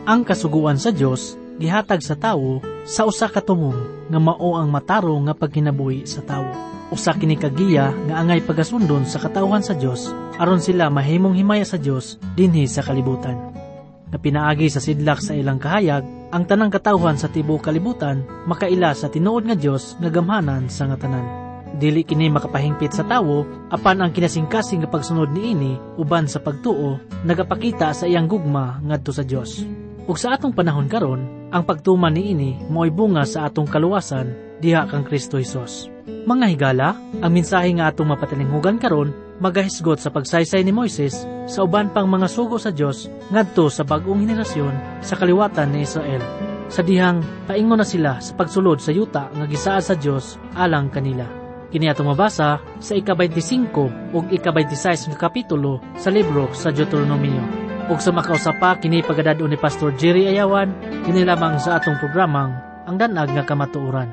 Ang kasuguan sa Dios gihatag sa tawo sa usa ka tumong nga mao ang matarong nga pagkinabuhi sa tawo. Usa kini kagiya nga angay pagasundon sa katawhan sa Dios aron sila mahimong himaya sa Dios dinhi sa kalibutan. Na pinaagi sa sidlak sa ilang kahayag, ang tanang katawhan sa tibuok kalibutan makaila sa tinuod nga Dios nga gamhanan sa nga tanan. Dili kini makapahingpit sa tawo apan ang kinasingkasing nga pagsunod niini uban sa pagtuo nagapakita sa iyang gugma ngadto sa Dios. Ug sa atong panahon karon, ang pagtuman niini mo'y bunga sa atong kaluwasan diha kang Kristo Hesus. Mga higala, ang mensahe nga atong mapatilinghugan karon magahisgot sa pagsaysay ni Moises sa uban pang mga sugo sa Dios ngadto sa bag-ong henerasyon sa kaliwatan ni Israel. Sa dihang paingon na sila sa pagsulod sa yuta nga gisaad sa Dios alang kanila. Kini atong mabasa sa ika-25 ug ika-26 nga kapitulo sa libro sa Deuteronomio. Ug sa makausapa kini pagadadon ni Pastor Jerry Ayawan, kini lamang sa atong programang Ang Danag nga Kamatuoran.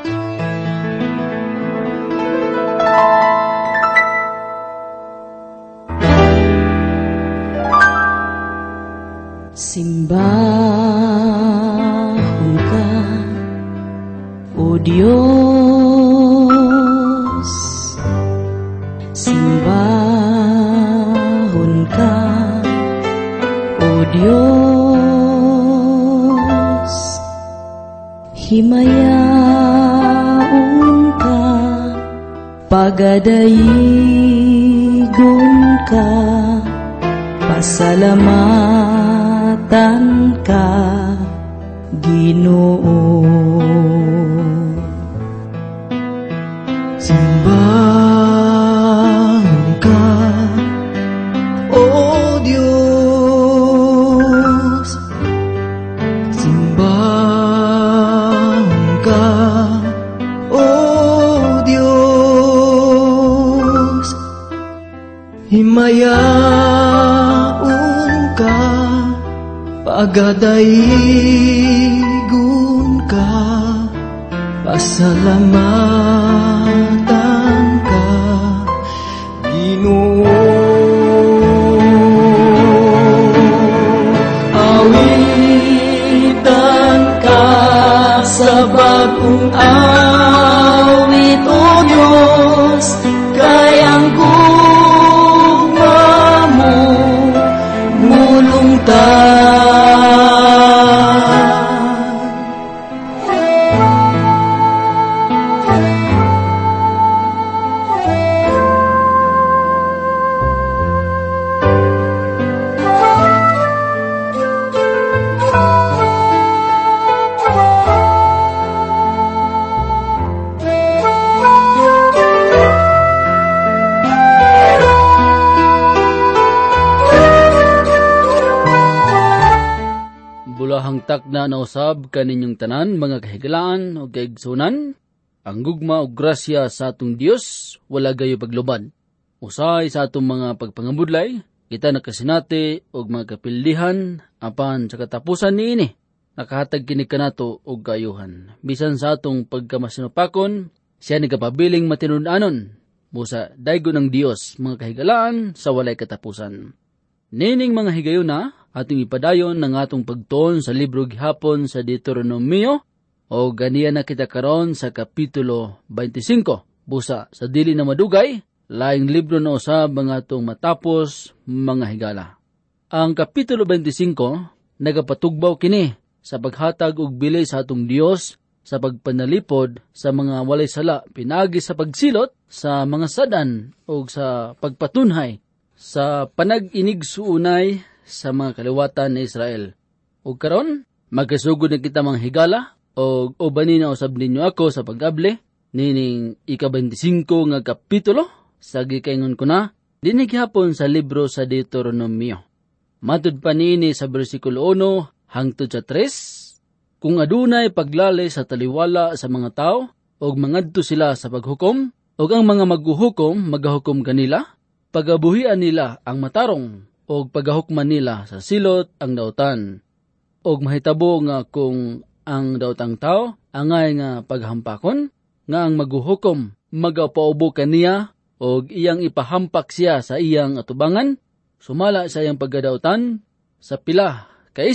Simbahon ka, O Diyos, simbahon ka, O Diyos, himayaon ka, pagadayigon ka, pasalamatan ka, Ginoo. Simbahon ka, O Diyos, simbahon ka, O Diyos, himayaon ka, pagadayigon ka, pasalamatan ka, Ginoo. Awitan ka sa bagong awit, O Diyos, kay ang gugma mo mulungtan. Hangtak na nausab kaninyong tanan, mga kahigalaan o kaigsunan, ang gugma o grasya sa atong Dios wala gayo pagluban. Usay sa atong mga pagpangabudlay, kita nakasinati og mga kapildihan apan sa katapusan niini nakahatag kini kanato og kayuhan. Bisan sa atong pagkamasinupakon, siya nagapabiling matinud-anon busa daygo ng Dios, mga kahigalaan sa walay katapusan. Nining mga higayuna, ating ipadayon ng atong pagtuon sa libro gihapon sa Deuteronomio o ganiya na kita karon sa kapitulo 25. Busa sa dili na madugay, laing libro na usab ang atong matapos, mga higala. Ang kapitulo 25 nagapatugbaw kini sa paghatag og bili sa atong Dios sa pagpanalipod sa mga walay sala pinagi sa pagsilot sa mga sadan o sa pagpatunhay sa panag-inigsuunay sa mga kaliwatan ni Israel. O karon, magkasugod na kita mga higala, o ubanin na usab ninyo ako sa pag-able, nining ika-25 nga kapitulo, sa gikaingon ko na, dinig hapon sa libro sa Deuteronomio. Matud pa niini sa versikulo 1 hangtod sa 3, kung adunay paglalay sa taliwala sa mga tao, o mangadto sila sa paghukom, o ang mga maghuhukom, magahukom kanila, pagabuhian nila ang matarong, o pagahukman nila sa silot ang dautan. O mahitabo nga kung ang dautang tao, angay nga paghampakon, nga ang maghuhukom, magapaubo kaniya, o iyang ipahampak siya sa iyang atubangan, sumala sa iyang paggadautan, sa pila, kaisip,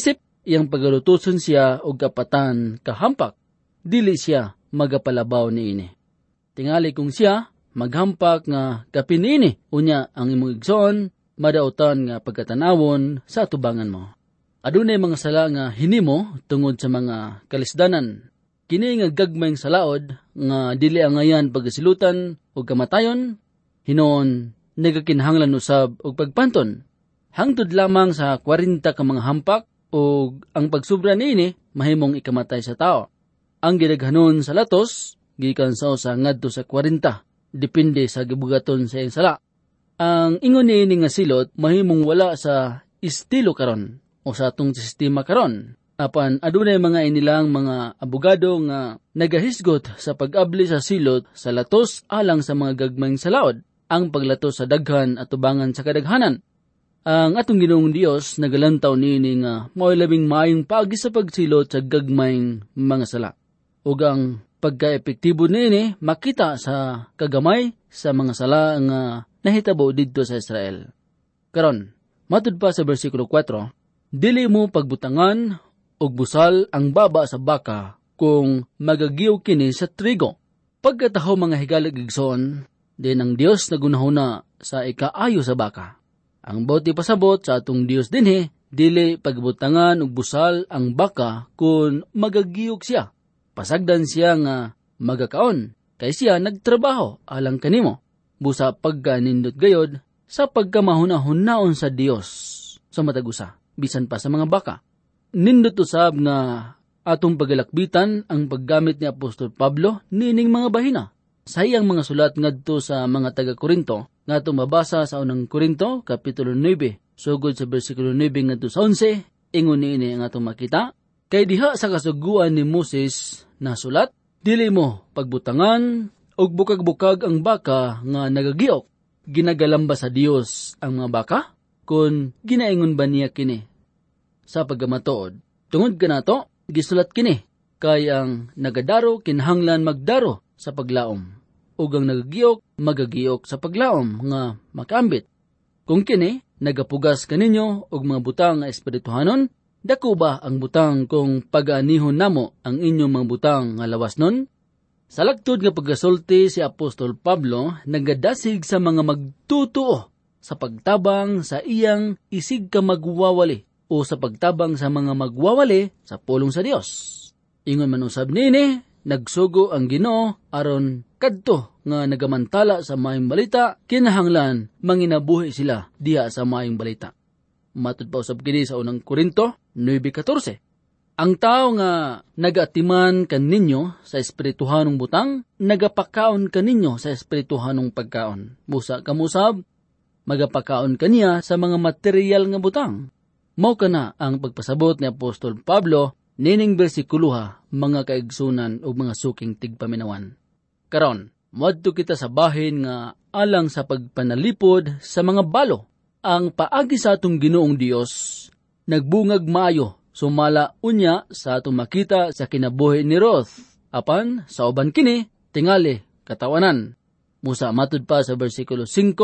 iyang pagalutuson siya og kapatan kahampak, dili siya magapalabaw niini. Tingali kung siya maghampak nga kapin niini, unya ang imong igsoon madautan nga pagkatanawon sa atubangan mo. Adunay mga sala nga hinimo tungod sa mga kalisdanan. Kini nga gagmayng salaod nga dili angayan pagasilutan o kamatayon, hinoon nagakinahanglan usab og pagpanton. Hangtod lamang sa 40 ka mga hampak o ang pagsubra niini mahimong ikamatay sa tao. Ang gidaghanon sa latos gikan sa usa ngadto sa 40, depende sa gibugaton sa iyang sala. Ang ingon niini nga silot mahimong wala sa estilo karon o sa atong sistema karon. Apan adunay mga inilang mga abogado nga nagahisgot sa pag-abli sa silot sa latos alang sa mga gagmayng salaod, ang paglatos sa daghan at tubangan sa kadaghanan. Ang atong Ginoong Dios nagalantaw niini nga mao'y labing maayong paagi sa pagsilot sa gagmayng mga sala. Ug ang pagka-epektibo niini makita sa kagamay sa mga sala nga nahitabo didto sa Israel. Karon, matud pa sa bersikulo 4, dili mo pagbutangan og busal ang baba sa baka kung magagiyaw kini sa trigo. Pagkataho mga higalag igsoon, din ang Dios nagunahuna sa ikaayo sa baka. Ang bawti pasabot sa atong Dios dinhi, dili pagbutangan og busal ang baka kung magagiyog siya. Pasagdan siya nga magakaon, kay siya nagtrabaho alang kanimo. Busa pagkanindot gayod sa pagkamahunahon sa Dios sa matagusa, bisan pa sa mga baka. Nindot usab nga atong pagalakbitan ang paggamit ni Apostol Pablo nining mga bahina. Sa iyang mga sulat ngadto sa mga taga-Korinto, nga atong mabasa sa unang Korinto, kapitulo 9, sugod sa bersikulo 9 ngadto sa 11, ingon niini ang atong makita, kay diha sa kasuguan ni Moses na sulat, dili mo pagbutangan og bukag-bukag ang baka nga nagagiok. Ginagalamba sa Dios ang mga baka, kun ginaingon ba niya kini? Sa paggamatood, tungod kanato, gisulat kini, kay ang nagadaro kinahanglan magdaro sa paglaom, ug ang nagagiyok magagiyok sa paglaom nga makambit. Kung kini nagapugas kaninyo og mga butang nga espirituhanon, dako ba ang butang kung pagaanihon namo ang inyong mga butang nga lawasnon? Sa lagtod nga pagkasulti si Apostol Pablo nagadasig sa mga magtutuo sa pagtabang sa iyang isig ka magwawali o sa pagtabang sa mga magwawali sa pulong sa Dios. Ingon man usab niini, nagsugo ang Ginoo aron kadto nga nagamantala sa maayong balita, kinahanglan manginabuhi sila diha sa maayong balita. Matud pa usab kini sa unang Korinto 9:14. Ang tao nga nagatiman kaninyo sa espirituhanong butang, nagapakaon kaninyo sa espirituhanong pagkaon. Busa kamusab, magapakaon kaniya sa mga material nga butang. Mao kana ang pagpasabot ni Apostol Pablo nining bersikuloha, mga kaigsunan o mga suking tigpaminawan. Karon, moadto kita sa bahin nga alang sa pagpanalipod sa mga balo. Ang paagi sa atong Ginoong Dios nagbungag maayo, sumala unya sa atong makita sa kinabuhi ni Ruth. Apan sa uban kini tingali katawanan. Musa matud pa sa bersikulo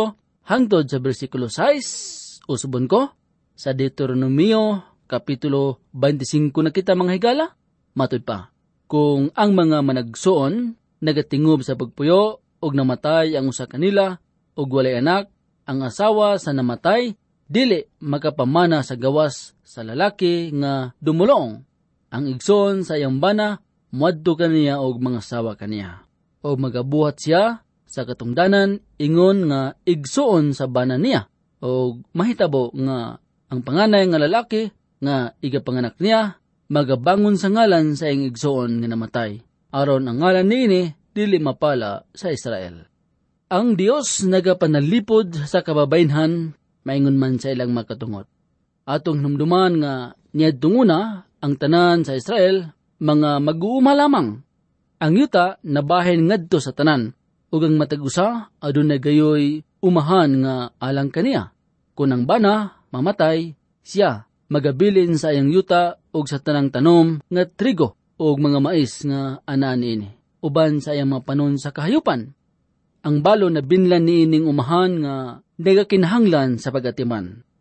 5 hangtod sa bersikulo 6, usubon ko sa Deuteronomio, kapitulo 25 na kita mga higala, matud pa, kung ang mga managsuon, nagatingob sa pagpuyo, og namatay ang usa kanila, og walay anak, ang asawa sa namatay, dili makapamana sa gawas sa lalaki nga dumulong. Ang igsoon sa iyang bana, muadto kaniya og mga asawa kaniya. O magabuhat siya sa katungdanan, ingon nga igsoon sa bana niya, og mahitabo nga ang panganay nga lalaki nga igapanganak niya magabangon sa ngalan sa iyang igsoon nga namatay, aron ang ngalan niini dili mapala sa Israel. Ang Dios nagapanalipod sa kababaynhan, maingon man sa ilang makatungot. Atong hinumduman nga niadtunguna ang tanan sa Israel, mga mag-uuma lamang. Ang yuta nabahin ngadto sa tanan, ug ang matag-usa adunay gayoy umahan nga alang kaniya. Kung ang bana mamatay, siya magabilin sa iyang yuta ug sa tanang tanom nga trigo ug mga mais nga ana niini, uban sa iyang mga panon sa kahayupan. Ang balo na binlan niining umahan nga nagakinahanglan sa pagatiman.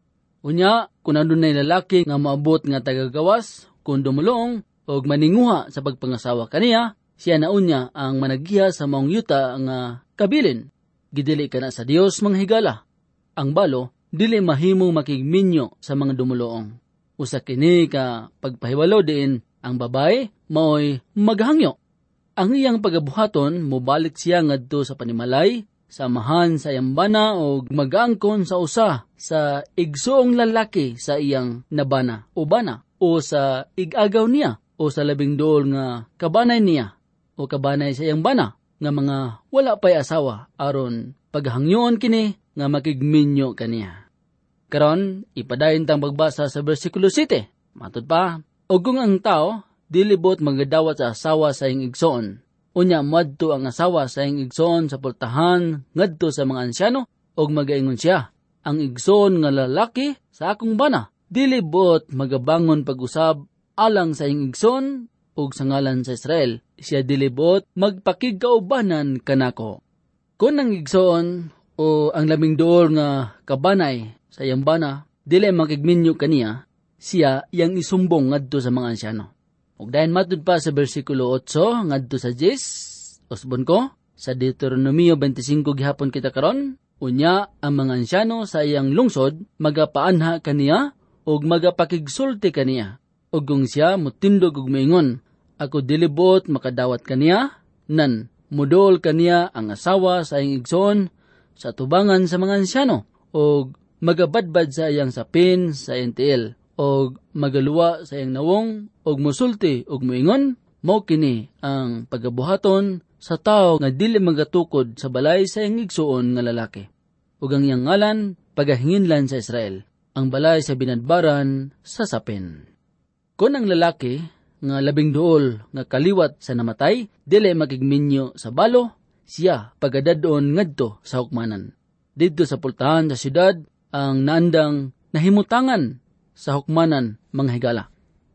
Unya, kung adunay lalaki nga maabot nga tagagawas, kung dumulong, o maninguha sa pagpangasawa kaniya, siya na unya ang managiha sa maong yuta nga kabilin. Gidili ka na sa Dios mga higala. Ang balo, dili mahimong makigminyo sa mga dumulong. Usa kini ka pagpahiwalo din ang babae maoy maghangyo. Ang iyang pagabuhaton mobalik siya ngadto sa panimalay, samahan sa iyang bana o mag-angkon sa usa sa igsoong lalaki sa iyang nabana o bana o sa igagaw niya o sa labing duol nga kabanay niya o kabanay sa iyang bana nga mga wala pa'y asawa aron paghangyoon kini nga makigminyo kaniya. Karon, ipadayon tang pagbasa sa versikulo 7. Matod pa, o kung ang tao, dilibot magadawat sa asawa sa iyang igsoon. Unya, madto ang asawa sa iyang igsoon sa pultahan, ngadto sa mga ansyano, o magaingon siya. Ang igsoon nga lalaki sa akong bana, dilibot magabangon pag-usab, alang sa iyang igsoon, o sa ngalan sa Israel. Siya dilibot magpakigkaubanan kanako. Kung ang igsoon, o ang laming duol nga kabanay, sa iyang bana, dili makigminyo kaniya, siya iyang isumbong ngadto sa mga ansyano. Ug dayon matud pa sa bersikulo 8 ngadto sa 10, usbon ko, sa Deuteronomio 25 gihapon kita karon, unya ang mga ansyano sa iyang lungsod magapaanha kaniya ug magapakigsulti kaniya. Ug kung siya mutindog ug moingon, ako dilibot makadawat kaniya, nan mudol kaniya ang asawa sa iyang igsoon sa tubangan sa mga ansyano ug magabadbad sa iyang sapin sa iyang tiil, o magaluwa sa iyang nawong, o musulti, o muingon, mao kini ang pagabuhaton sa tao nga dili magatukod sa balay sa iyang igsuon nga lalaki. Ug ang iyang ngalan, pagahinginlan sa Israel, ang balay sa binadbaran sa sapin. Kung ang lalaki, nga labing duol nga kaliwat sa namatay, dili makigminyo sa balo, siya pagadadon ngadto sa hukmanan. Dito sa pultahan sa syudad, ang naandang nahimutangan sa hukmanan mga higala.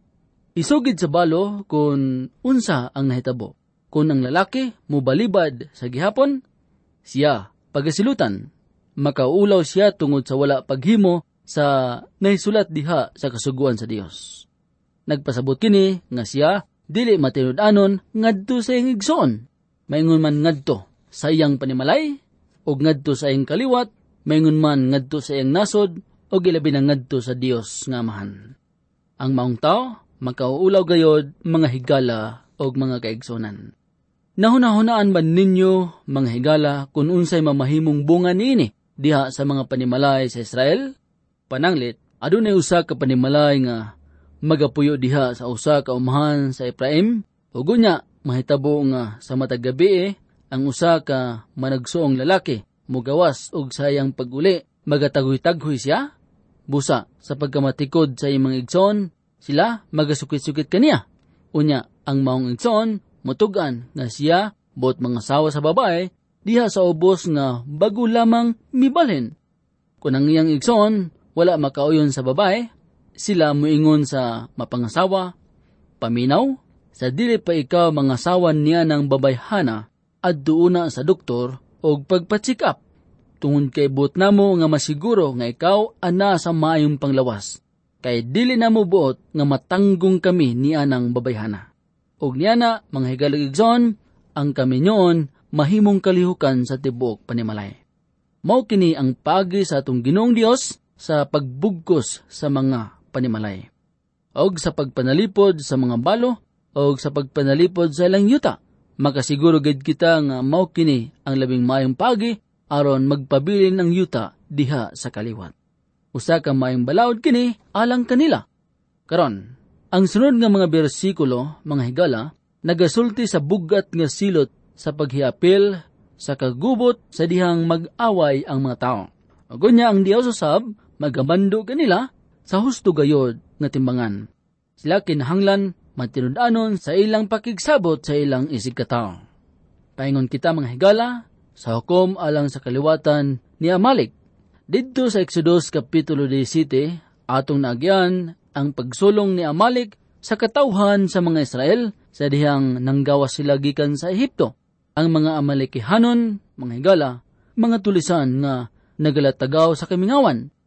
Isugid sa balo kung unsa ang nahitabo. Kung ang lalaki mubalibad sa gihapon, siya pagasilutan. Makaulaw siya tungod sa wala paghimo sa nahisulat diha sa kasuguan sa Dios. Nagpasabot kini nga siya dili matinud-anon ngadto sa iyang igsoon. Maingon man ngadto sa iyang panimalay o ngadto sa iyang kaliwat, maingon man ngadto sa iyang nasod o gilabi na ngadto sa Dios nga amahan. Ang maong tao makauulaw gayod mga higala o mga kaigsonan. Nahuna-hunaan ba ninyo mga higala kung unsay mamahimong bunga niini diha sa mga panimalay sa Israel? Pananglit, adunay usa ka panimalay nga magapuyo diha sa usa ka umahan sa Ephraim, ug unya mahitabo nga sa matag gabi ang usa ka managsuong lalaki mugawas og sayang pag-uli, magataghoy-taghoy siya. Busa sa pagkamatikod sa iyang mga igsoon, sila magasukit-sukit kaniya. Unya ang maong igsoon mutugan nga siya bot mga asawa sa babae diha sa ubos nga bago lamang mibalhin. Kung ang iyang igsoon wala makauyon sa babae, sila muingon sa mapangasawa, paminaw, sa dili pa ikaw mangasawan niya ng babayhana at duuna sa doktor o pagpa-check up. Tungod kay buot namo nga masiguro nga ikaw ana sa maayong panglawas. Kay dili namo buot nga matanggong kami niya ng babayhana. Og niya na, mga higalig-igsoon, ang kami nyoon mahimong kalihukan sa tibuok panimalay. Mao kini ang pagi sa atong Ginoong Dios sa pagbugkos sa mga panimalay. Og sa pagpanalipod sa mga balo, og sa pagpanalipod sa ilang yuta, makasiguro gid kita nga mao kini ang labing maayong pagi aron magpabilin ang yuta diha sa kaliwat. Usa ka maayong balaod kini alang kanila. Karon, ang sunod nga mga bersikulo, mga higala, nagasulti sa bugat nga silot sa paghiapil sa kagubot sa dihang mag-away ang mga tao. Agunya ang Dios usab magamando kanila sa husto gayod nga timbangan. Sila kinahanglan matinud-anon sa ilang pakigsabot sa ilang isig katao. Paingon kita mga higala sa hukom alang sa kaliwatan ni Amalek. Dito sa Exodus Kapitulo 17, atong naagyan ang pagsulong ni Amalek sa katawhan sa mga Israel sa dihang nanggawas sila gikan sa Ehipto. Ang mga Amalekihanon, mga higala, mga tulisan nga nagalatagaw sa kamingawan.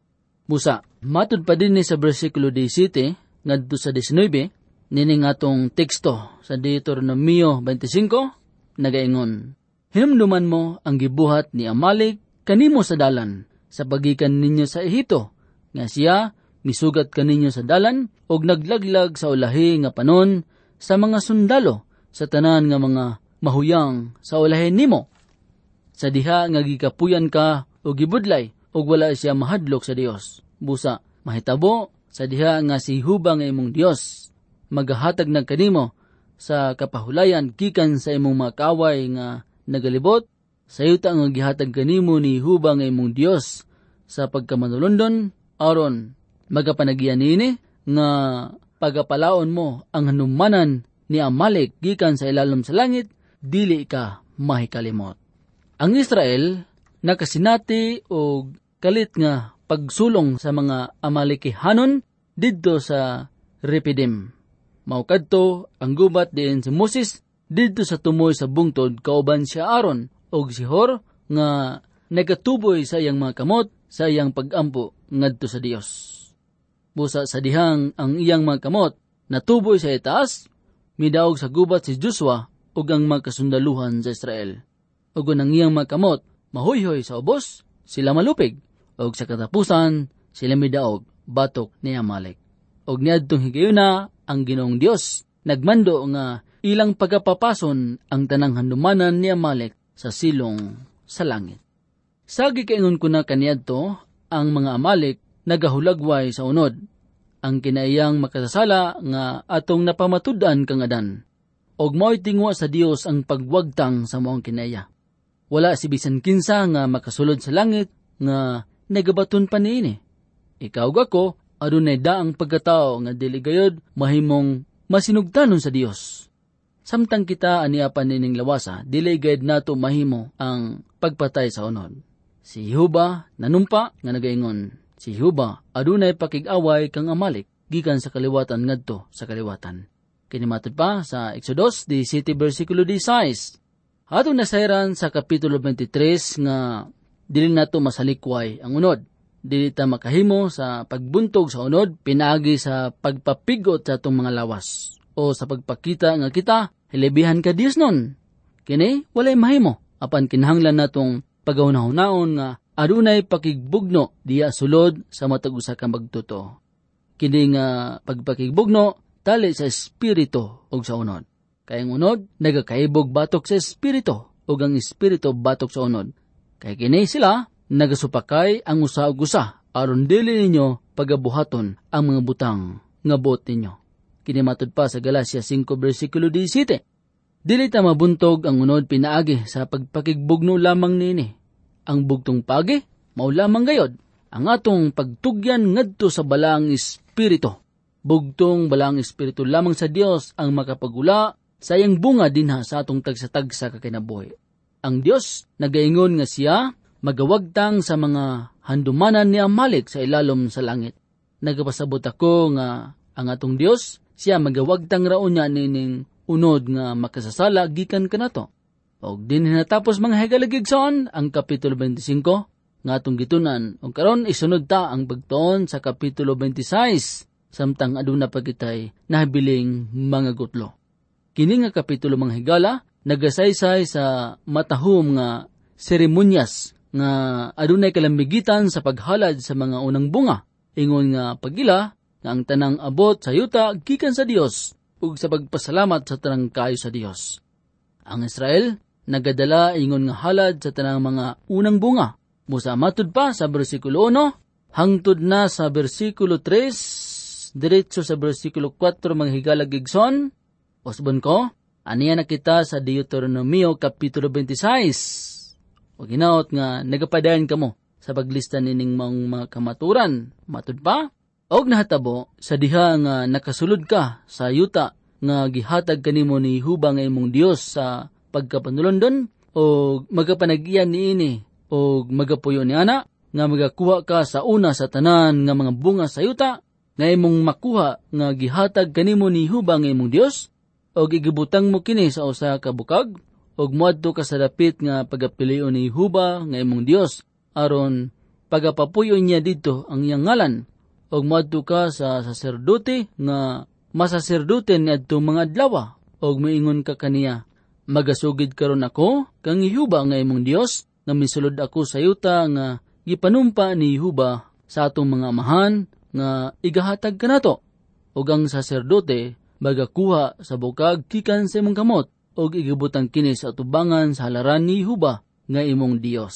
Busa, matud pa din ni sa versikulo 17 ngadto sa 19 nining atong teksto sa Deuteronomio 25 nagaingon, hinumduman mo ang gibuhat ni Amalek kanimo sa dalan sa pagikan ninyo sa Ehipto, nga siya misugat kaninyo sa dalan og naglaglag sa ulahi nga panon sa mga sundalo sa tanan nga mga mahuyang sa ulahi nimo. Sa diha nga gikapuyan ka o gibudlay og wala siya mahadlok sa Dios. Busa, mahitabo sa diha nga si Jehova nga imong Dios magahatag na kanimo sa kapahulayan gikan sa imong mga kaaway nga nagalibot, sa yuta nga gihatag kanimo ni Jehova nga imong Dios sa pagkamanulundon, aron magapanagyan nini nga pagapalaon mo ang hanumanan ni Amalek gikan sa ilalom sa langit, dili ka mahikalimot. Ang Israel nakasinati og kalit nga pagsulong sa mga Amalekihanon didto sa Repidim. Maukadto ang gubat diin si Moses didto sa tumoy sa bungtod kauban si Aaron og si Hor nga nagatuboy sa iyang mga kamot sa iyang pagampo ngadto sa Dios. Busa sa dihang ang iyang mga kamot natuboy sa itaas, midaog sa gubat si Joshua ug ang mga kasundaluhan sa Israel. Ug ang iyang mga kamot mahuyhoy sa ubos, sila malupig, ug sa katapusan sila midaog batok ni Amalek. Ug niadtong higayuna ang Ginoong Dios nagmando nga ilang pagapapason ang tanang hanumanan ni Amalek sa silong sa langit. Sa gikaingon ko na kaniadto, ang mga Amalek nagahulagway sa unod. Ang kinaiyang makasasala nga atong napamatud-an kangadan. Og mao'y tingwa sa Dios ang pagwagtang sa moong kinaya. Wala si bisan kinsa nga makasulod sa langit nga nagabaton pa niini. Ikaw gako, adunay daang pagkatao nga dili gayud mahimong masinugtanon sa Dios. Samtang kita aniapan nining lawasa, dili gayud nato mahimo ang pagpatay sa unod. Si Jehova nanumpa nga nagaingon, si Jehova adunay pakig-away kang Amalek gikan sa kaliwatan ngadto sa kaliwatan. Kinimatod pa sa Exodus 17 versikulo 16. Atong nasayran sa kapitulo 23 nga dili nato masalikway ang unod. Dili ta makahimo sa pagbuntog sa unod pinaagi sa pagpapigot sa atong mga lawas o sa pagpakita nga kita hilebihan ka Dios nun. Kini walay mahimo apan kinahanglan natong pagahunahon nga adunay pakigbugno diya sulod sa matag usa ka magtuto. Kini nga pagpakigbugno tali sa espiritu ug sa unod. Kay ang unod nagakaibog batok sa espiritu ug ang espiritu batok sa unod. Kay kini sila nagasupakay ang usa ug usa aron dili ninyo pagabuhaton ang mga butang nga buot ninyo. Kini matud pa sa Galacia 5 versikulo 17. Dili ta mabuntog ang unod pinaagi sa pagpakigbugno lamang nini. Ang bugtong pagi mao lamang gayod ang atong pagtugyan ngadto sa balaang espiritu. Bugtong balaang espiritu lamang sa Dios ang makapagula sa iyang bunga dinha sa atong tagsa-tagsa kakinabuhi. Ang Dios nagaingon nga siya magawagtang sa mga handumanan ni Amalek sa ilalom sa langit. Nagapasabot ako nga ang atong Dios siya magawagtang raon niya nining unod nga makasasala gikan kanato. Og din natapos mga higalagigson ang kapitulo 25 nga atong gitunan og karon isunod ta ang pagtuon sa kapitulo 26 samtang aduna pa kitay nahabiling mga gutlo. Kini nga kapitulo mga higala nagasaysay sa matahom nga seremonyas nga adunay kalambigitan sa paghalad sa mga unang bunga. Ingon nga pagila nga ang tanang abot sa yuta gikan sa Dios ug sa pagpasalamat sa tanang kayo sa Dios. Ang Israel nagadala ingon nga halad sa tanang mga unang bunga. Musa matud pa sa bersikulo 1 hangtod na sa bersikulo 3 diretso sa bersikulo 4 mga higalag igsoon. Osbon ko, aniya na kita sa Deuteronomio kapitulo 26. O ginaot nga nagapadayan kamo sa paglista nining mga kamaturan. Matud pa, og nahatabo sa diha nga nakasulod ka sa yuta nga gihatag kanimo ni Jehova nga imong Dios sa pagkapanulondon o magapanag-iyan niini o magapuyo ni ana nga magakuha ka sa una sa tanan nga mga bunga sa yuta nga imong makuha nga gihatag kanimo ni Jehova nga imong Dios og igibutang mo kini sa usa ka bukag og moadto ka sa dapit nga pagapilion ni Jehova nga imong Dios aron pagapapuyo niya dito ang iyang ngalan, og moadto ka sa saserdote nga masaserdote ni adto mga adlaw, og moingon ka kaniya, magasugid karon ako kang Jehova nga imong Dios, nga misulod ako sa yuta nga gipanumpa ni Jehova sa atong mga amahan nga igahatag kanato. Og ang saserdote magakuha sa bukag gikan sa imong kamot, og igibutang kini sa atubangan sa halaran ni Jehova nga imong Dios.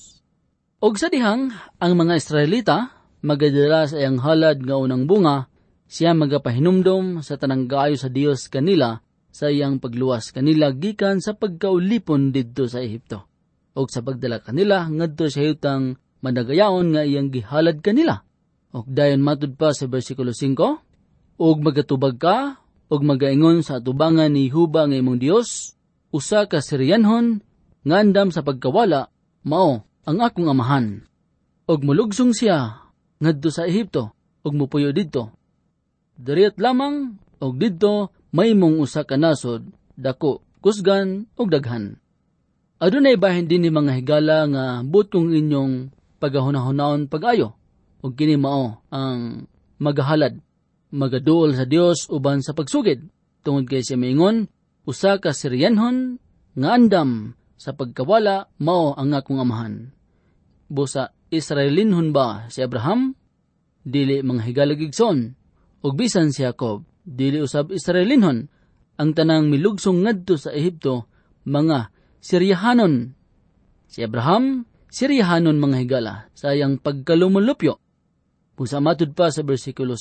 Og sa dihang ang mga Israelita magadala sa iyang halad nga unang bunga, siya magapahinumdom sa tanang gaayo sa Dios kanila sa iyang pagluwas kanila gikan sa pagkaulipon didto sa Ehipto. Og sa pagdala kanila ngadto sa yutang madagayaon nga iyang gihalad kanila. Og dayon matud pa sa bersikulo 5, og magatubag ka og magaingon sa atubangan ni Jehova nga imong Dios, usa ka Sirianhon nga andam sa pagkawala, mao ang akong amahan. Og mulugsong siya ngadto sa Ehipto og mupuyo didto. Diriat lamang og didto may mong usa ka nasod, dako, kusgan og daghan. Adunay bahin din ni mga higala nga butong inyong pagahunahunahon pag-ayo, og kini mao ang magahalad, magaduol sa Dios uban sa pagsugid. Tungod kay siya maingon, usa ka Sirianhon nga andam sa pagkawala, mao ang akong amahan. Busa Israelinhon ba si Abraham? Dili mga higalagigson. Og bisan si Jacob, dili usab Israelinhon. Ang tanang milugsong ngadto sa Ehipto, mga Siriahanon. Si Abraham, Siriahanon mga higala, sa iyang pagkalumulupyo. Busa matud pa sa bersikulo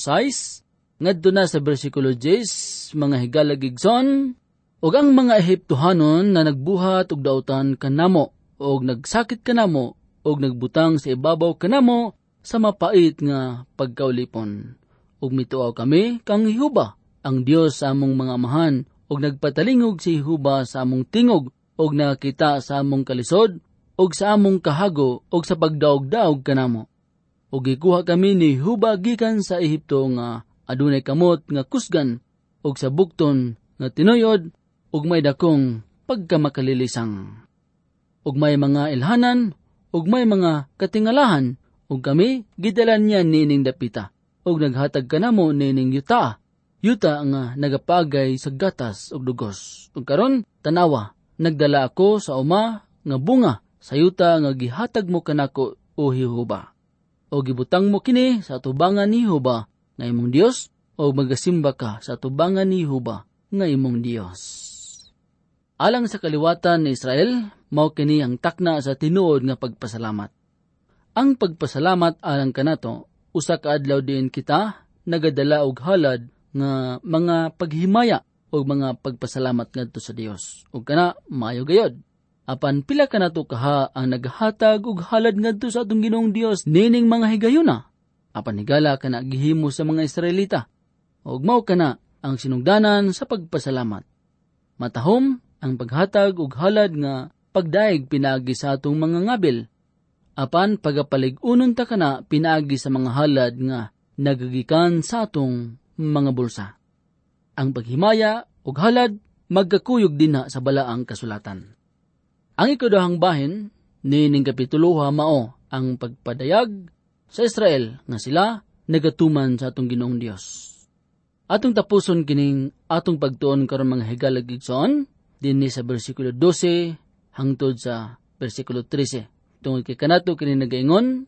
6, ngadto na sa bersikulo 10, mga higalagigson, og ang mga Ehiptohanon na nagbuhat og dautan kanamo, og nagsakit kanamo, og nagbutang sa ibabaw kanamo sa mapait nga pagkaulipon. Og mituaw kami kang Jehova, ang Dios sa among mga amahan, og nagpatalingog si Jehova sa among tingog, og nakita sa among kalisod, og sa among kahago, og sa pagdaog-daog kanamo. Og gikuha kami ni Jehova gikan sa Ehipto nga adunay kamot nga kusgan, og sa bukton nga tinuyod, og may dakong pagkamakalilisang. Og may mga ilhanan, og may mga katingalahan, og kami gidalan niya nining dapita, og naghatag kanamo nining yuta nga nagapagay sa gatas og dugos. Og karon tanawa, nagdala ako sa uma nga bunga sa yuta nga gihatag mo kanako, o Jehova. O gibutang mo kini sa atubangan ni Jehova nga imong Dios, o magasimba ka sa atubangan ni Jehova nga imong Dios. Alang sa kaliwatan ni Israel, mao kini ang takna sa tinuod nga pagpasalamat. Ang pagpasalamat alang kanato, usa ka adlaw diin kita nagadala og halad nga mga paghimaya o mga pagpasalamat ngadto sa Dios. Ug kana maayo gayod. Apan pila kanato kaha ang naghatag og halad ngadto sa atong Ginoong Dios nining mga higayuna. Apan higala kana gihimo sa mga Israelita. Ug mao kana ang sinugdanan sa pagpasalamat. Matahom ang paghatag og halad nga pagdaig pinaagi sa atong mga ngabil. Apan pagapalig-unon ta kana pinaagi sa mga halad nga nagagikan sa atong mga bulsa. Ang paghimaya ug halad magkakuyog dinha sa balaang kasulatan. Ang ikaduhang bahin nining kapitulo mao ang pagpadayag sa Israel nga sila nagatuman sa atong Ginoong Dios. Atong tapuson kining atong pagtuon karon mga higalagigson dinhi sa bersikulo 12 hangtod sa bersikulo 13. Tungod kay kanato kini nagaingon,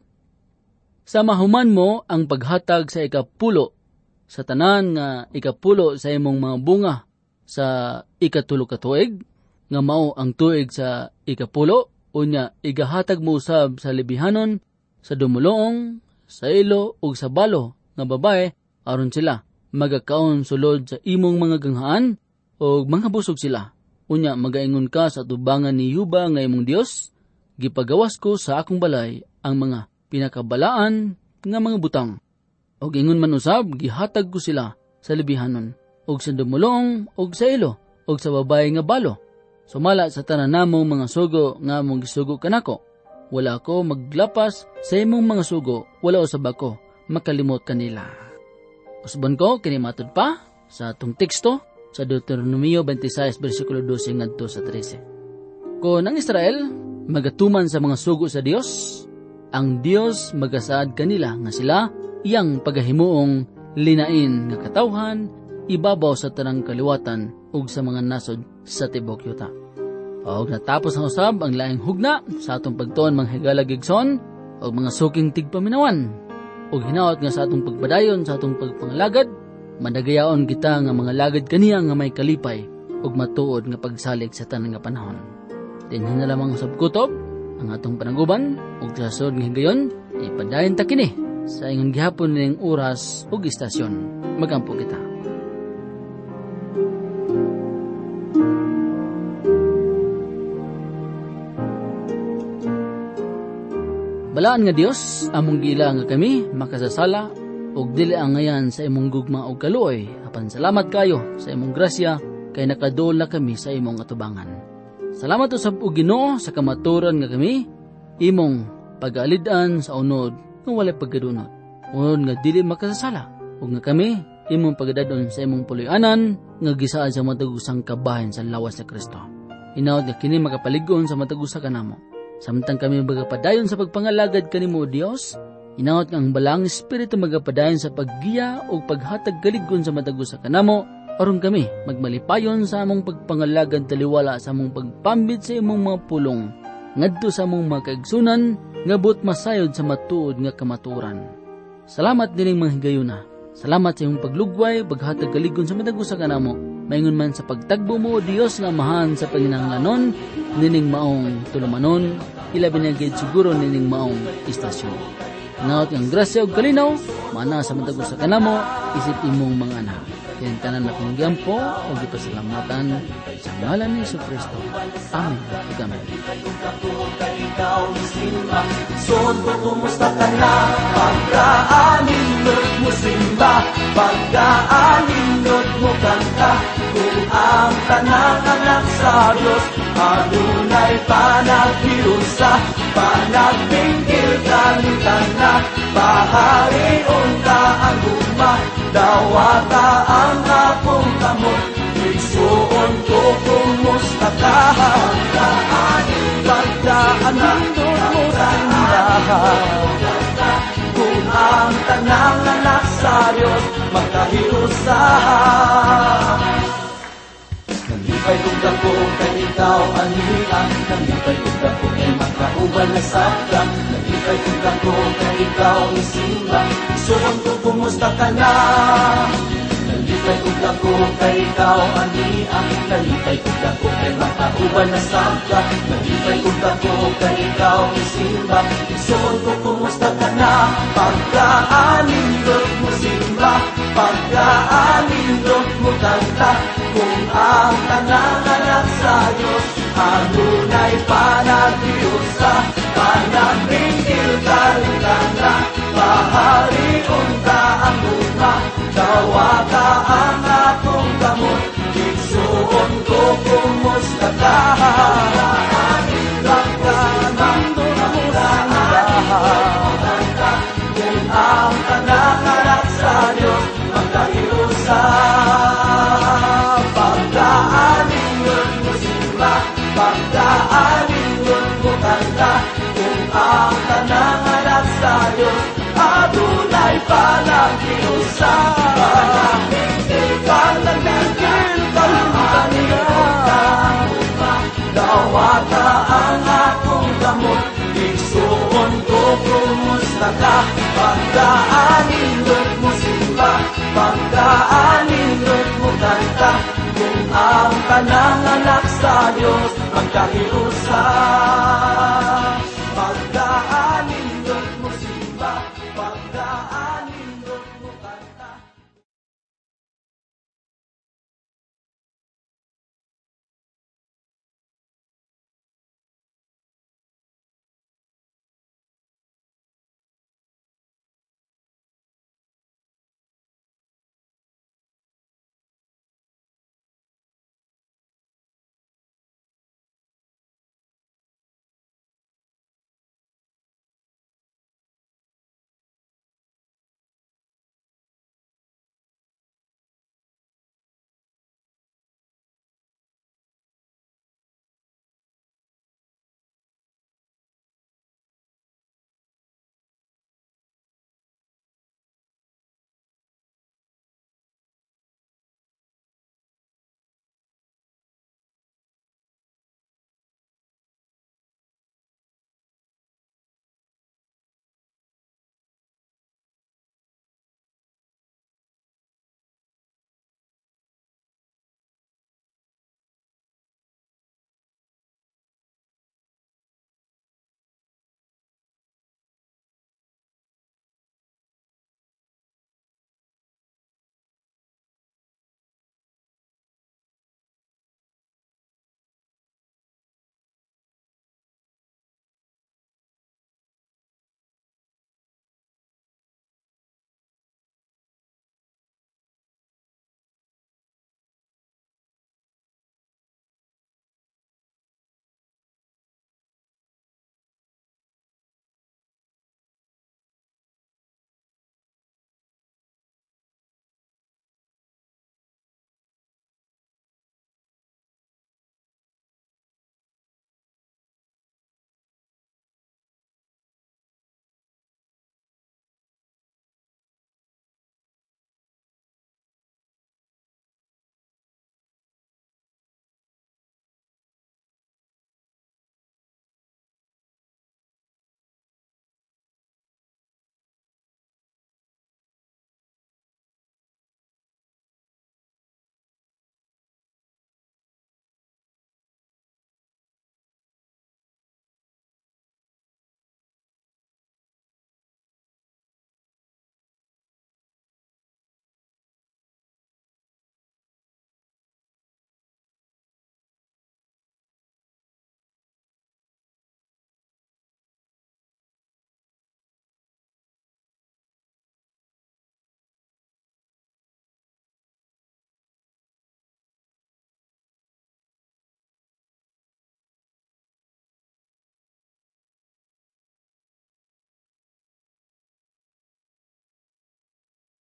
sa mahuman mo ang paghatag sa ikapulo sa tanan nga ikapulo sa imong mga bunga sa ikatulo ka tuig, nga mao ang tuig sa ikapulo, unya igahatag mo usab sa libihanon, sa dumulong, sa ilo ug sa balo nga babae, aron sila magakaon sulod sa imong mga ganghaan ug mga busog sila. Unya magaingon ka sa tubangan ni Jehova nga imong Dios, gipagawas ko sa akong balay ang mga pinakabalaan nga mga butang. Og ingon man usab, gihatag ko sila sa libihanon, og sa dumulong, og sa ilo, og sa babae nga balo. Sumala sa tanan namong mga sugo nga mong gisugo kanako. Wala ko maglapas sa imong mga sugo, wala usab ako makalimot kanila. Usbon ko kini matud pa sa atong teksto sa Deuteronomio 26 bersikulo 12 ngadto sa 13. Kung ang Israel magatuman sa mga sugo sa Dios, ang Dios magasaad kanila nga sila iyang pagahimuong linain nga katawhan ibabaw sa tanang kaliwatan ug sa mga nasod sa tibok yuta. Og natapos ang usab ang laing hugna sa atong pagtuon mga higala gigson og mga suking tigpaminawan ug hinaot nga sa atong pagpadayon sa atong pagpangalagad madagayaon kita nga mga lagad kaniya nga may kalipay ug matuod nga pagsalig sa tanang nga panahon. Dinhi na lamang usab kutob ang atong panaguban ug sa sunod nga higayon ipadayon ta kini sa ingon gihapon ning oras ug istasyon. Magampo kita. Balaan nga Dios, among gila nga kami makasasala ug dili ang ngayan sa imong gugma ug kaluoy. Apan salamat kayo sa imong grasya kay nakaduol na kami sa imong atubangan. Salamat usab og Ginoo sa kamaturan nga kami imong pag-alid-an sa unod nga walay pagkadunot. Unod nga dili makasasala ug nga kami imong pagdadon sa imong puloy-anan nga gisaad sa matagusang kabahin sa lawas sa Kristo. Hinaot nga kini makapaligon sa matagusa kanamo. Samtang kami magapadayon sa pagpangalagad kanimo Dios, hinaot nga ang balang espiritu magapadayon sa paggiya o paghatag kaligon sa matagusa kanamo aron kami magmalipayon sa among pagpangalagad taliwala sa among pagpambit sa imong mga pulong ngadto sa among mga kaigsunan nga but masayod sa matuod nga kamaturan. Salamat dining mga higayuna. Salamat sa imong paglugway, paghatag kaligon sa matagusa kanamo. Maingon man sa pagtagbo mo Dios nga amahan sa panginahanglanon nining maong tulumanon, ilabi na gid siguro nining maong istasyon. Naot ang grasya ug kalinaw, mana sa matagusa kanamo, isip imong mga anak. Kaya tanan na pinagyan po o ipasalamatan sa ngalan ni Jesucristo. Amen. Amen. Sondo kumusta ka na? Pagkaanindot mo simba, pagkaanindot mo kanta. Kung ang tanang anak sa Diyos, adunay panaghiusa, panagpinggil kalitan na, pahari unta ang guma, dawata ang akong kamot, igsuon ko kumusta ka. Pagkaanindot mo simbahan, kung ang tanang anak sa Diyos, magkahiusa. Nalipay kong ako kay ikaw anian, nalipay kong ako kay makauban na sabda, nalipay kong ako kay ikaw isimba, isuon ko kumusta ka na. Nalipay kong ako kay ikaw anian, nalipay kong ako kay makauban na sabda, nalipay kong ako kay ikaw isimba, isuon ko kumusta ka na. Pagkaanindot mo simba, pagkaanindot mo kanta, kung ang tanang anak sa Diyos, adunay panaghiusa, panagpinggil kalitan na, pahari unta ang luma, dawata ang akong gamot, igsuon ko kumusta ka. Pagkaanindot mo simbahan, kung ang tanang anak sa Diyos, magkahiusa. Pagkaanindot mo simba, pagkaanindot mo kanta, kung ang tanang anak sa Diyos, adunay panaghiusa, panagpinggil kalitan na, dawata ang akong gamot, igsuon ko kumusta ka. Pagkaanindot mo simba, pagkaanindot mo kanta, kung ang tanang anak sa Diyos, magkahiusa.